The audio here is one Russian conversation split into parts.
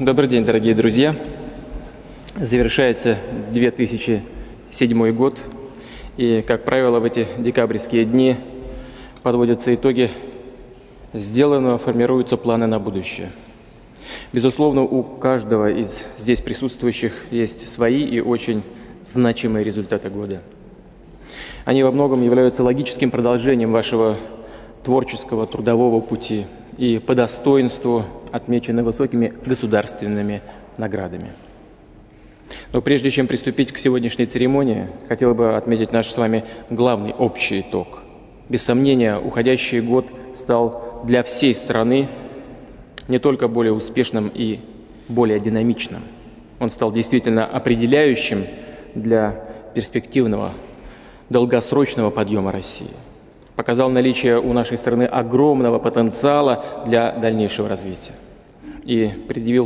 Добрый день, дорогие друзья. Завершается 2007 год, и, как правило, в эти декабрьские дни подводятся итоги сделанного, формируются планы на будущее. Безусловно, у каждого из здесь присутствующих есть свои и очень значимые результаты года. Они во многом являются логическим продолжением вашего творческого, трудового пути и по достоинству отмечены высокими государственными наградами. Но прежде чем приступить к сегодняшней церемонии, хотел бы отметить наш с вами главный общий итог. Без сомнения, уходящий год стал для всей страны не только более успешным и более динамичным. Он стал действительно определяющим для перспективного, долгосрочного подъема России. Показал наличие у нашей страны огромного потенциала для дальнейшего развития и предъявил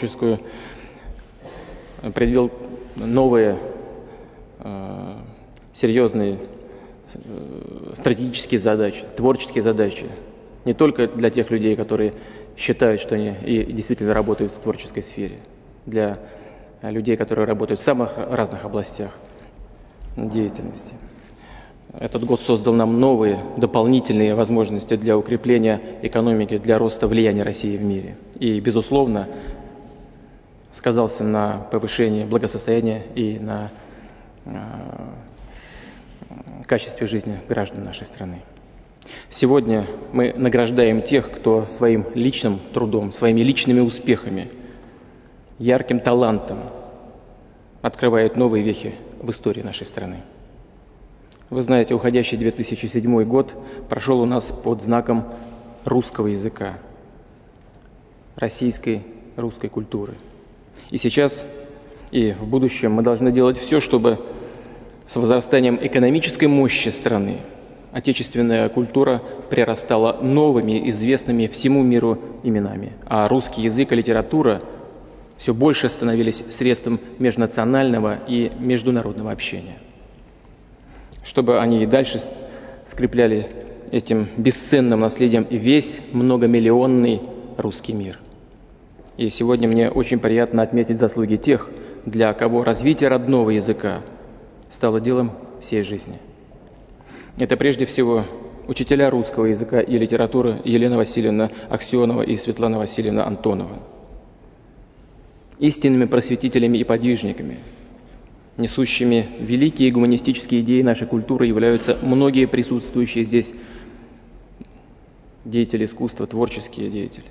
новые серьезные стратегические задачи, творческие задачи, не только для тех людей, которые считают, что они и действительно работают в творческой сфере, для людей, которые работают в самых разных областях деятельности. Этот год создал нам новые, дополнительные возможности для укрепления экономики, для роста влияния России в мире. И, безусловно, сказался на повышении благосостояния и на качестве жизни граждан нашей страны. Сегодня мы награждаем тех, кто своим личным трудом, своими личными успехами, ярким талантом открывает новые вехи в истории нашей страны. Вы знаете, уходящий 2007 год прошел у нас под знаком русского языка, русской культуры. И сейчас, и в будущем мы должны делать все, чтобы с возрастанием экономической мощи страны отечественная культура прирастала новыми, известными всему миру именами, а русский язык и литература все больше становились средством межнационального и международного общения. Чтобы они и дальше скрепляли этим бесценным наследием и весь многомиллионный русский мир. И сегодня мне очень приятно отметить заслуги тех, для кого развитие родного языка стало делом всей жизни. Это прежде всего учителя русского языка и литературы Елена Васильевна Аксенова и Светлана Васильевна Антонова. Истинными просветителями и подвижниками, несущими великие гуманистические идеи нашей культуры, являются многие присутствующие здесь деятели искусства, творческие деятели.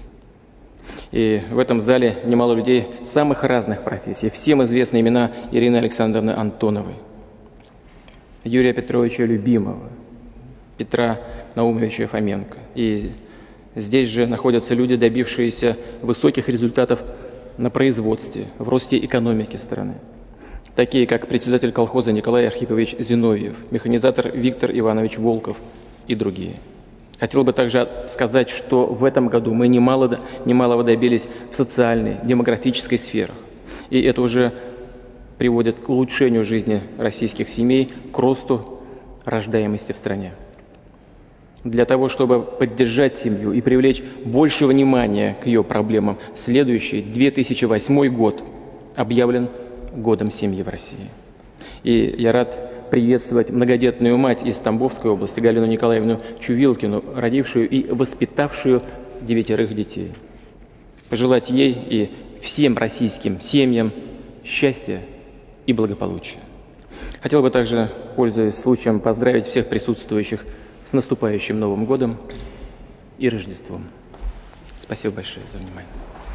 И в этом зале немало людей самых разных профессий. Всем известны имена Ирины Александровны Антоновой, Юрия Петровича Любимова, Петра Наумовича Фоменко. И здесь же находятся люди, добившиеся высоких результатов на производстве, в росте экономики страны. Такие как председатель колхоза Николай Архипович Зиновьев, механизатор Виктор Иванович Волков и другие. Хотел бы также сказать, что в этом году мы немалого добились в социальной, демографической сферах. И это уже приводит к улучшению жизни российских семей, к росту рождаемости в стране. Для того, чтобы поддержать семью и привлечь больше внимания к ее проблемам, следующий 2008 год объявлен годом семьи в России. И я рад приветствовать многодетную мать из Тамбовской области Галину Николаевну Чувилкину, родившую и воспитавшую 9 детей. Пожелать ей и всем российским семьям счастья и благополучия. Хотел бы также, пользуясь случаем, поздравить всех присутствующих с наступающим Новым годом и Рождеством. Спасибо большое за внимание.